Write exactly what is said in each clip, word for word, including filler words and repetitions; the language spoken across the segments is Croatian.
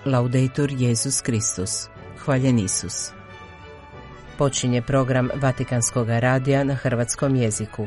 Laudetur Jesus Kristus. Hvaljen Isus. Počinje program Vatikanskog radija na hrvatskom jeziku.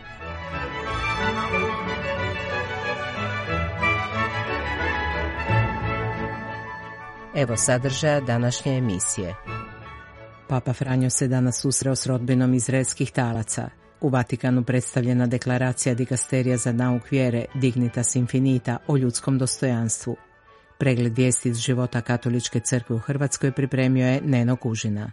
Evo sadržaja današnje emisije. Papa Franjo se danas susreo s rodbinom izraelskih talaca. U Vatikanu predstavljena deklaracija Dikasterija za nauk vjere Dignitas Infinita o ljudskom dostojanstvu. Pregled vijesti iz života Katoličke crkve u Hrvatskoj pripremio je Neno Kužina.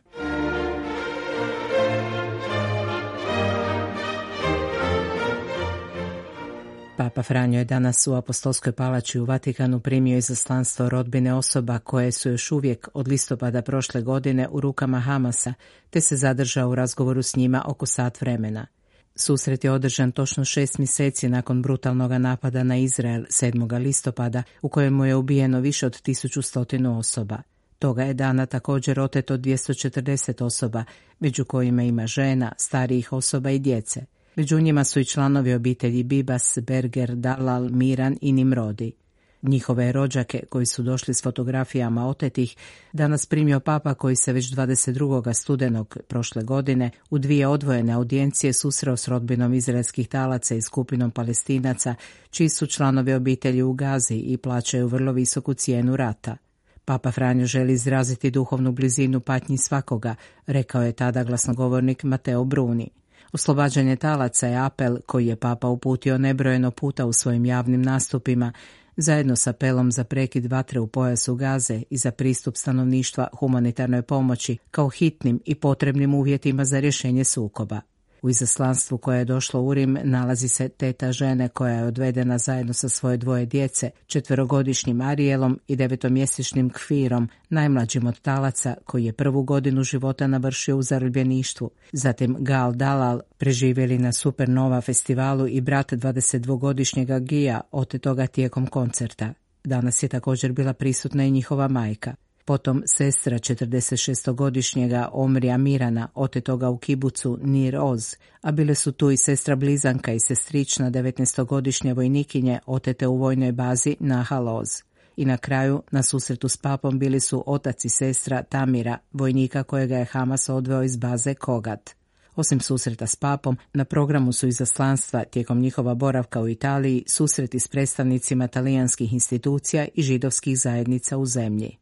Papa Franjo je danas u Apostolskoj palači u Vatikanu primio izaslanstvo rodbine osoba koje su još uvijek od listopada prošle godine u rukama Hamasa, te se zadržao u razgovoru s njima oko sat vremena. Susret je održan točno šest mjeseci nakon brutalnog napada na Izrael sedmog listopada, u kojemu je ubijeno više od tisuću stotinu osoba. Toga je dana također oteto dvjesto četrdeset osoba, među kojima ima žena, starijih osoba i djece. Među njima su i članovi obitelji Bibas, Berger, Dalal, Miran i Nimrodi. Njihove rođake, koji su došli s fotografijama otetih, danas primio papa koji se već dvadeset drugog studenog prošle godine u dvije odvojene audijencije susreo s rodbinom izraelskih talaca i skupinom Palestinaca, čiji su članovi obitelji u Gazi i plaćaju vrlo visoku cijenu rata. Papa Franjo želi izraziti duhovnu blizinu patnji svakoga, rekao je tada glasnogovornik Mateo Bruni. Oslobađanje talaca je apel koji je papa uputio nebrojeno puta u svojim javnim nastupima, zajedno s apelom za prekid vatre u pojasu Gaze i za pristup stanovništva humanitarnoj pomoći kao hitnim i potrebnim uvjetima za rješenje sukoba. U izaslanstvu koje je došlo u Rim nalazi se teta žene koja je odvedena zajedno sa svoje dvoje djece, četverogodišnjim Arijelom i devetomjesečnim Kfirom, najmlađim od talaca koji je prvu godinu života navršio u zarobljeništvu. Zatim Gal Dalal, preživjeli na Supernova festivalu, i brat dvadesetdvogodišnjega Gija, otetoga tijekom koncerta. Danas je također bila prisutna i njihova majka. Potom sestra četrdesetšestogodišnjega Omrija Mirana, otetoga u kibucu Nir Oz, a bile su tu i sestra blizanka i sestrična devetnaestogodišnje vojnikinje otete u vojnoj bazi Nahal Oz. I na kraju, na susretu s papom bili su otac i sestra Tamira, vojnika kojega je Hamas odveo iz baze Kogat. Osim susreta s papom, na programu su izaslanstva tijekom njihova boravka u Italiji susreti s predstavnicima talijanskih institucija i židovskih zajednica u zemlji.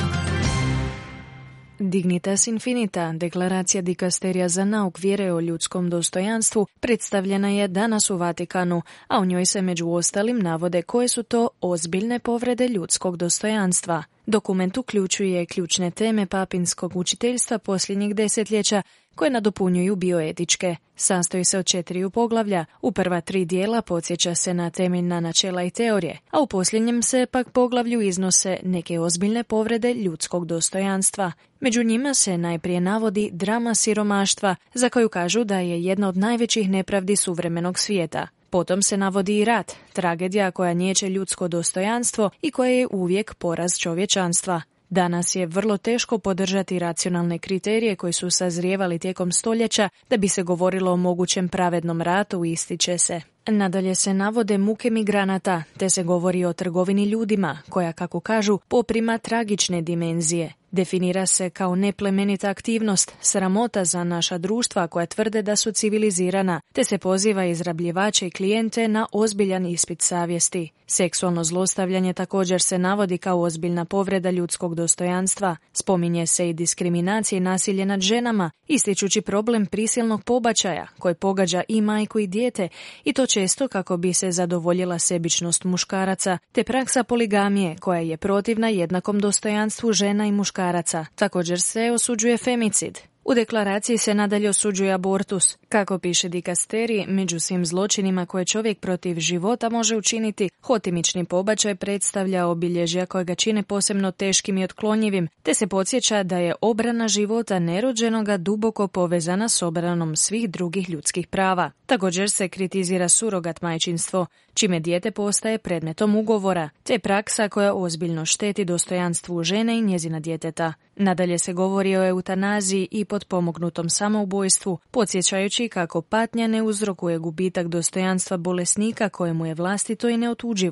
Dignitas Infinita, deklaracija Dikasterija za nauk vjere o ljudskom dostojanstvu, predstavljena je danas u Vatikanu, a u njoj se među ostalim navode koje su to ozbiljne povrede ljudskog dostojanstva. Dokument uključuje ključne teme papinskog učiteljstva posljednjih desetljeća, koje nadopunjuju bioetičke. Sastoji se od četiri poglavlja. U prva tri dijela podsjeća se na temeljna načela i teorije, a u posljednjem se pak poglavlju iznose neke ozbiljne povrede ljudskog dostojanstva. Među njima se najprije navodi drama siromaštva, za koju kažu da je jedna od najvećih nepravdi suvremenog svijeta. Potom se navodi i rat, tragedija koja niječe ljudsko dostojanstvo i koja je uvijek poraz čovječanstva. Danas je vrlo teško podržati racionalne kriterije koji su sazrijevali tijekom stoljeća da bi se govorilo o mogućem pravednom ratu, ističe se. Nadalje se navode muke migranata, te se govori o trgovini ljudima, koja, kako kažu, poprima tragične dimenzije. Definira se kao neplemenita aktivnost, sramota za naša društva koja tvrde da su civilizirana, te se poziva izrabljivače i klijente na ozbiljan ispit savjesti. Seksualno zlostavljanje također se navodi kao ozbiljna povreda ljudskog dostojanstva. Spominje se i diskriminacija i nasilje nad ženama, ističući problem prisilnog pobačaja, koji pogađa i majku i dijete, i to često kako bi se zadovoljila sebičnost muškaraca, te praksa poligamije koja je protivna jednakom dostojanstvu žena i muškaraca. Također se osuđuje femicid. U deklaraciji se nadalje osuđuje abortus. Kako piše Dikasterij, među svim zločinima koje čovjek protiv života može učiniti, hotimični pobačaj predstavlja obilježja koje ga čine posebno teškim i otklonjivim, te se podsjeća da je obrana života nerođenoga duboko povezana s obranom svih drugih ljudskih prava. Također se kritizira surogat majčinstvo, čime dijete postaje predmetom ugovora, te praksa koja ozbiljno šteti dostojanstvu žene i njezina djeteta. Nadalje se govori o eutanaziji i potpomognutom samoubojstvu, podsjećajući kako patnja ne uzrokuje gubitak dostojanstva bolesnika kojemu je vlastito i neotuđivo.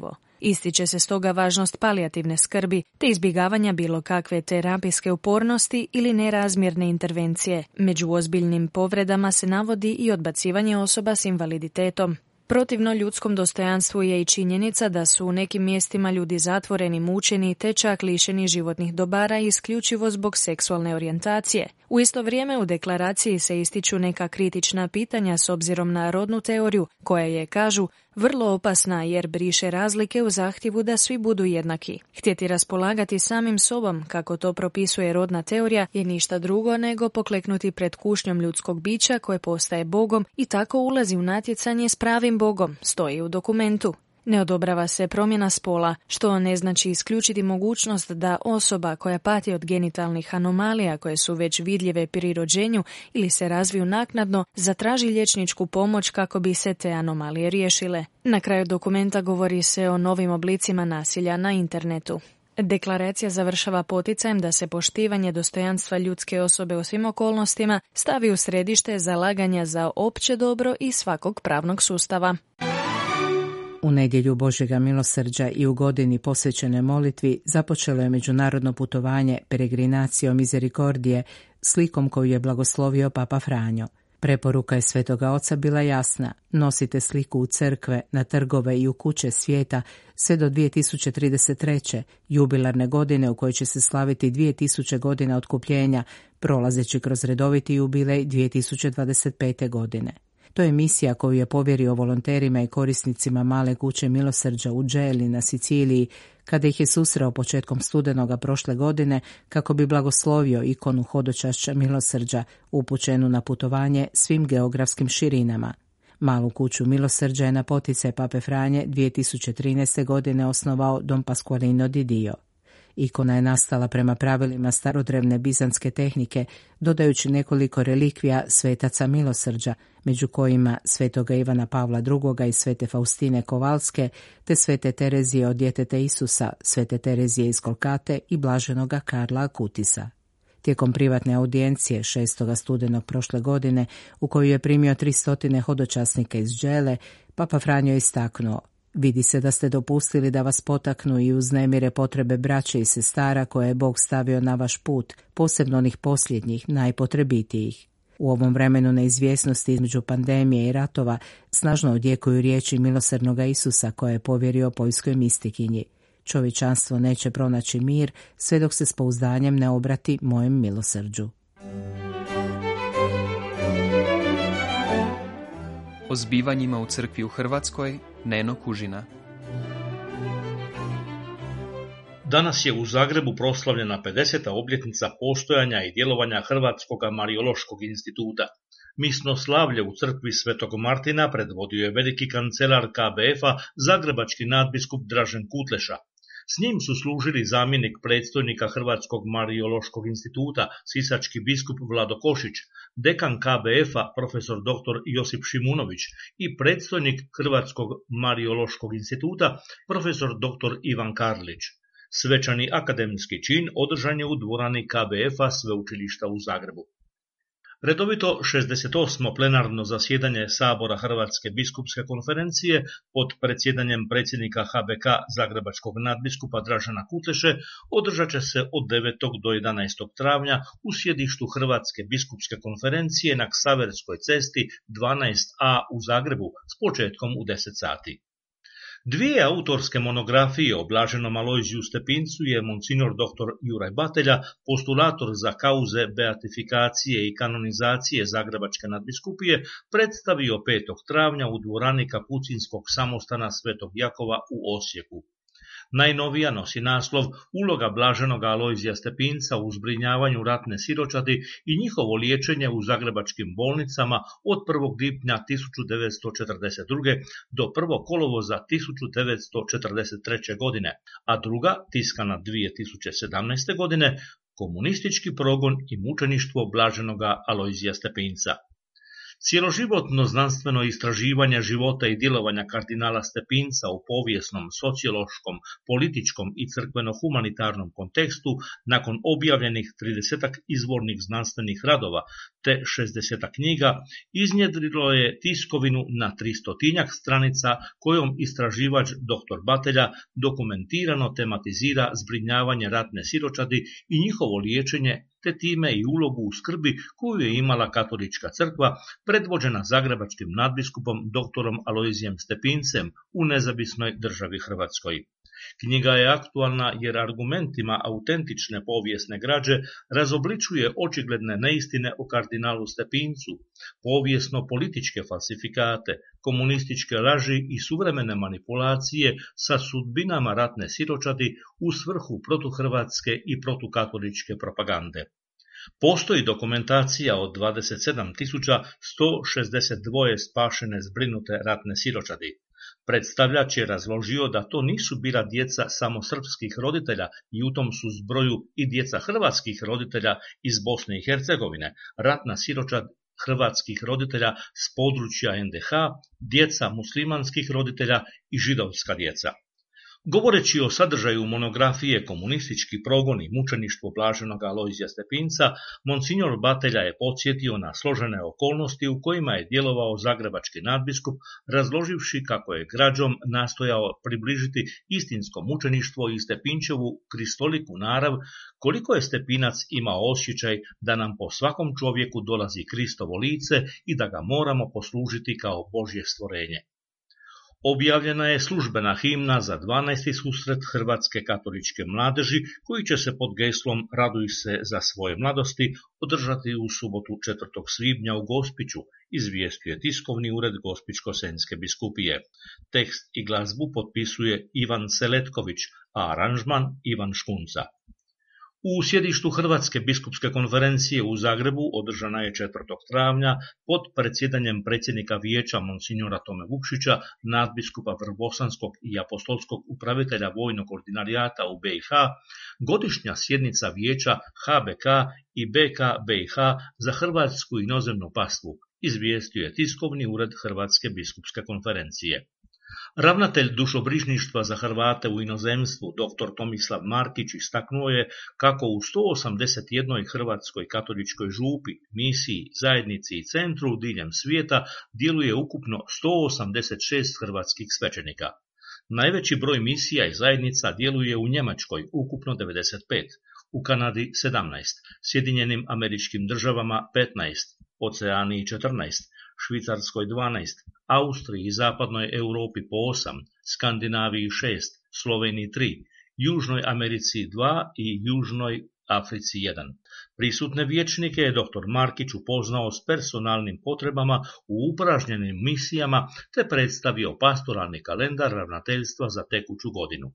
Ističe se stoga važnost palijativne skrbi te izbjegavanja bilo kakve terapijske upornosti ili nerazmjerne intervencije. Među ozbiljnim povredama se navodi i odbacivanje osoba s invaliditetom. Protivno ljudskom dostojanstvu je i činjenica da su u nekim mjestima ljudi zatvoreni, mučeni te čak lišeni životnih dobara isključivo zbog seksualne orijentacije. U isto vrijeme u deklaraciji se ističu neka kritična pitanja s obzirom na rodnu teoriju, koja je, kažu, vrlo opasna jer briše razlike u zahtjevu da svi budu jednaki. Htjeti raspolagati samim sobom, kako to propisuje rodna teorija, je ništa drugo nego pokleknuti pred kušnjom ljudskog bića koje postaje Bogom i tako ulazi u natjecanje s pravim Bogom, stoji u dokumentu. Ne odobrava se promjena spola, što ne znači isključiti mogućnost da osoba koja pati od genitalnih anomalija koje su već vidljive pri rođenju ili se razviju naknadno, zatraži liječničku pomoć kako bi se te anomalije riješile. Na kraju dokumenta govori se o novim oblicima nasilja na internetu. Deklaracija završava poticajem da se poštivanje dostojanstva ljudske osobe u svim okolnostima stavi u središte zalaganja za opće dobro i svakog pravnog sustava. U nedjelju Božjega milosrđa i u godini posvećene molitvi započelo je međunarodno putovanje Peregrinacio Misericordije slikom koju je blagoslovio Papa Franjo. Preporuka je Svetoga Oca bila jasna: nosite sliku u crkve, na trgove i u kuće svijeta sve do dvije tisuće trideset treće. jubilarne godine u kojoj će se slaviti dvije tisuće godina otkupljenja, prolazeći kroz redoviti jubilej dvije tisuće dvadeset pete. godine. To je misija koju je povjerio volonterima i korisnicima male kuće milosrđa u Geli na Siciliji, kada ih je susreo početkom studenoga prošle godine kako bi blagoslovio ikonu hodočašća milosrđa upućenu na putovanje svim geografskim širinama. Malu kuću milosrđa je na poticaj Pape Franje dvije tisuće trinaeste. godine osnovao Don Pasqualino di Dio. Ikona je nastala prema pravilima starodrevne bizantske tehnike, dodajući nekoliko relikvija svetaca milosrđa, među kojima svetoga Ivana Pavla drugoga i svete Faustine Kovalske, te svete Terezije od djeteta Isusa, svete Terezije iz Kolkate i blaženoga Karla Akutisa. Tijekom privatne audijencije šestoga studenog prošle godine, u koju je primio tristotine hodočasnika iz Đele, Papa Franjo je istaknuo: vidi se da ste dopustili da vas potaknu i uznemire potrebe braće i sestara koje je Bog stavio na vaš put, posebno onih posljednjih, najpotrebitijih. U ovom vremenu neizvjesnosti između pandemije i ratova snažno odjekuju riječi milosrdnoga Isusa koje je povjerio poljskoj mistikinji: čovječanstvo neće pronaći mir sve dok se s pouzdanjem ne obrati mojem milosrđu. O zbivanjima u crkvi u Hrvatskoj Neno Kužina. Danas je u Zagrebu proslavljena pedeseta obljetnica postojanja i djelovanja Hrvatskog Mariološkog instituta. Misno slavlje u crkvi Svetog Martina predvodio je veliki kancelar K B F-a, zagrebački nadbiskup Dražen Kutleša. S njim su služili zamjenik predstojnika Hrvatskog Mariološkog instituta, sisački biskup Vlado Košić, dekan K B F-a profesor doktor Josip Šimunović i predstojnik Hrvatskog Mariološkog instituta profesor doktor Ivan Karlić. Svečani akademski čin održan je u dvorani K B F-a Sveučilišta u Zagrebu. Redovito šezdeset osmo plenarno zasjedanje Sabora Hrvatske biskupske konferencije pod predsjedanjem predsjednika H B K zagrebačkog nadbiskupa Dražena Kutleše održat će se od devetog do jedanaestog travnja u sjedištu Hrvatske biskupske konferencije na Ksaverskoj cesti dvanaest A u Zagrebu s početkom u deset sati. Dvije autorske monografije o blaženom Alojziju Stepincu je monsignor doktor Juraj Batelja, postulator za kauze beatifikacije i kanonizacije Zagrebačke nadbiskupije, predstavio petog travnja u dvorani Kapucinskog samostana Svetog Jakova u Osijeku. Najnovija nosi naslov Uloga blaženog Alojzija Stepinca u zbrinjavanju ratne siročadi i njihovo liječenje u zagrebačkim bolnicama od prvog lipnja tisuću devetsto četrdeset druge. do prvog kolovoza tisuću devetsto četrdeset treće. godine, a druga, tiskana dvije tisuće sedamnaeste. godine, Komunistički progon i mučeništvo blaženoga Alojzija Stepinca. Cijeloživotno znanstveno istraživanje života i djelovanja kardinala Stepinca u povijesnom, sociološkom, političkom i crkveno-humanitarnom kontekstu nakon objavljenih tridesetak izvornih znanstvenih radova te šezdesetak knjiga iznjedrilo je tiskovinu na tristotinjak stranica kojom istraživač doktor Batelja dokumentirano tematizira zbrinjavanje ratne siročadi i njihovo liječenje te time i ulogu u skrbi koju je imala katolička crkva predvođena zagrebačkim nadbiskupom doktorom Alojzijem Stepincem u nezavisnoj državi Hrvatskoj. Knjiga je aktualna jer argumentima autentične povijesne građe razobličuje očigledne neistine o kardinalu Stepincu, povijesno-političke falsifikate, komunističke laži i suvremene manipulacije sa sudbinama ratne siročadi u svrhu protuhrvatske i protukatoličke propagande. Postoji dokumentacija od dvadeset sedam tisuća sto šezdeset dva spašene zbrinute ratne siročadi. Predstavljač je razložio da to nisu bila djeca samo srpskih roditelja i u tom su zbroju i djeca hrvatskih roditelja iz Bosne i Hercegovine, ratna siročad hrvatskih roditelja s područja en de ha, djeca muslimanskih roditelja i židovska djeca. Govoreći o sadržaju monografije Komunistički progon i mučeništvo blaženog Alojzija Stepinca, monsignor Batelja je podsjetio na složene okolnosti u kojima je djelovao zagrebački nadbiskup, razloživši kako je građom nastojao približiti istinsko mučeništvo i Stepinčevu kristoliku narav, koliko je Stepinac imao osjećaj da nam po svakom čovjeku dolazi Kristovo lice i da ga moramo poslužiti kao Božje stvorenje. Objavljena je službena himna za dvanaesti susret Hrvatske katoličke mladeži koji će se pod geslom Raduj se za svoje mladosti održati u subotu četvrtog svibnja u Gospiću, izvijestio je tiskovni ured Gospićko-senjske biskupije. Tekst i glazbu potpisuje Ivan Seletković, a aranžman Ivan Škunca. U sjedištu Hrvatske biskupske konferencije u Zagrebu održana je četvrtog travnja pod predsjedanjem predsjednika vijeća monsignora Tome Vukšića, nadbiskupa Vrbosanskog i apostolskog upravitelja vojnog ordinarijata u be i ha, godišnja sjednica vijeća ha be ka i be ka be i ha za hrvatsku inozemnu pastvu, izvijestio je tiskovni ured Hrvatske biskupske konferencije. Ravnatelj dušobrižništva za Hrvate u inozemstvu, doktor Tomislav Markić, istaknuo je kako u sto osamdeset jednoj hrvatskoj katoličkoj župi, misiji, zajednici i centru diljem svijeta djeluje ukupno sto osamdeset šest hrvatskih svećenika. Najveći broj misija i zajednica djeluje u Njemačkoj, ukupno devedeset pet, u Kanadi sedamnaest, Sjedinjenim Američkim Državama petnaest, Oceaniji četrnaest, Švicarskoj dvanaest, Austriji i Zapadnoj Europi po osam, Skandinaviji šest, Sloveniji tri, Južnoj Americi dva i Južnoj Africi jedan. Prisutne vijećnike je doktor Markić upoznao s personalnim potrebama u upražnjenim misijama te predstavio pastoralni kalendar ravnateljstva za tekuću godinu.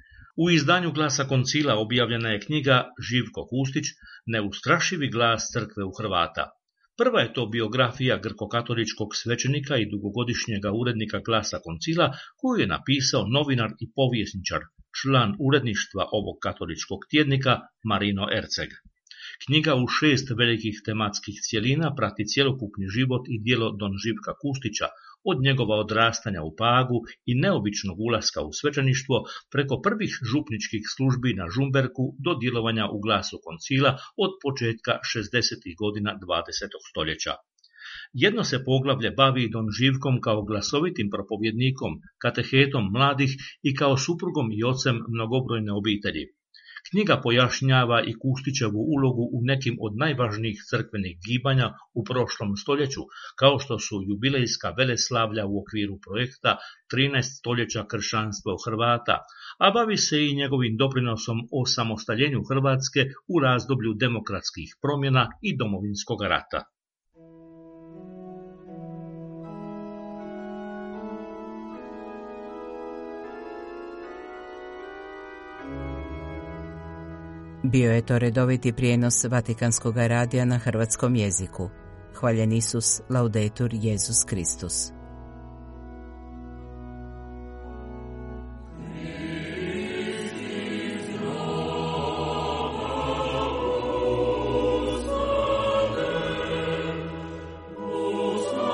U izdanju Glasa koncila objavljena je knjiga Živko Kustić, Neustrašivi glas crkve u Hrvata. Prva je to biografija grkokatoličkog svećenika i dugogodišnjega urednika Glasa koncila koju je napisao novinar i povjesničar, član uredništva ovog katoličkog tjednika Marino Erceg. Knjiga u šest velikih tematskih cjelina prati cjelokupni život i djelo don Živka Kustića, od njegova odrastanja u Pagu i neobičnog ulaska u svećeništvo preko prvih župničkih službi na Žumberku do djelovanja u Glasu koncila od početka šezdesetih godina dvadesetog stoljeća. Jedno se poglavlje bavi don Živkom kao glasovitim propovjednikom, katehetom mladih i kao suprugom i ocem mnogobrojne obitelji. Knjiga pojašnjava i Kustićevu ulogu u nekim od najvažnijih crkvenih gibanja u prošlom stoljeću, kao što su jubilejska veleslavlja u okviru projekta trinaest stoljeća kršćanstva u Hrvata, a bavi se i njegovim doprinosom o samostaljenju Hrvatske u razdoblju demokratskih promjena i Domovinskog rata. Bio je to redoviti prijenos Vatikanskog radija na hrvatskom jeziku. Hvaljen Isus, laudetur Jesus Kristus. Oh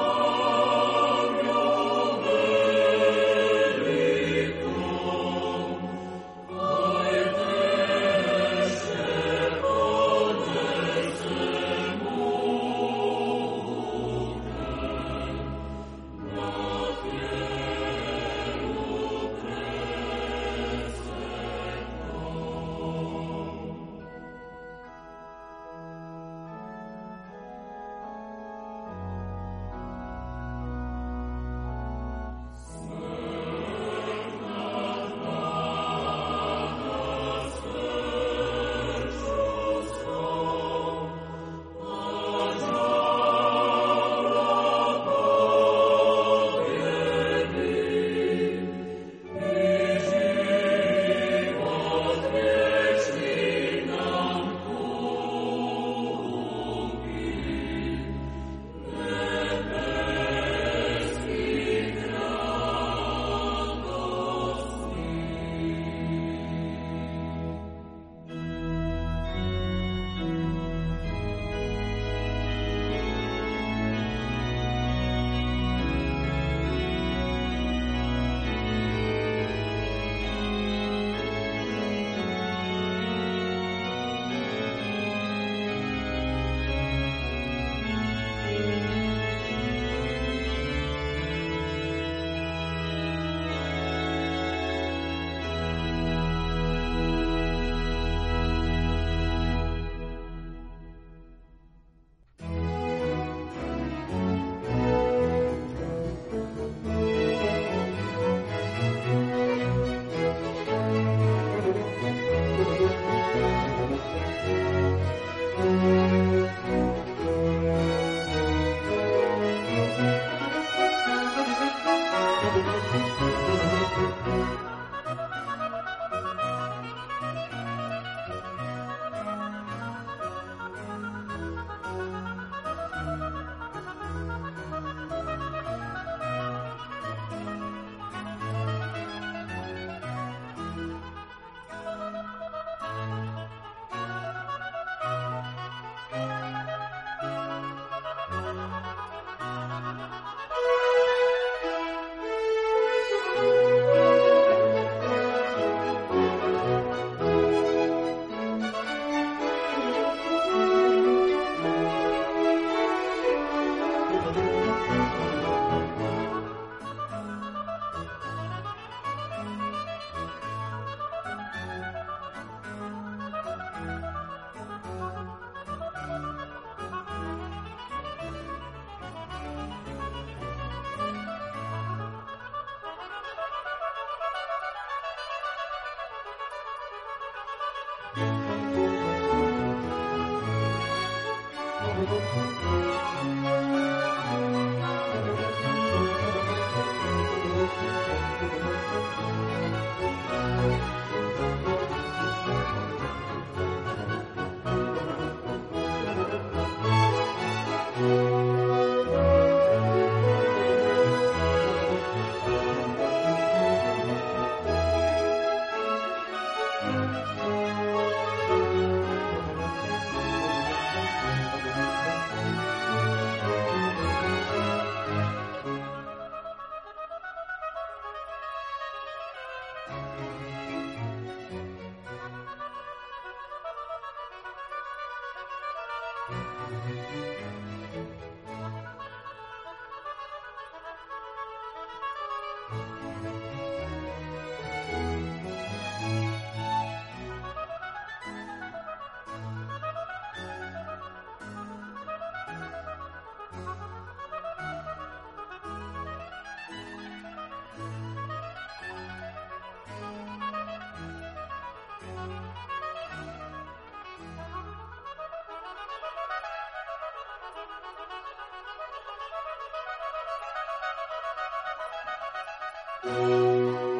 Thank you.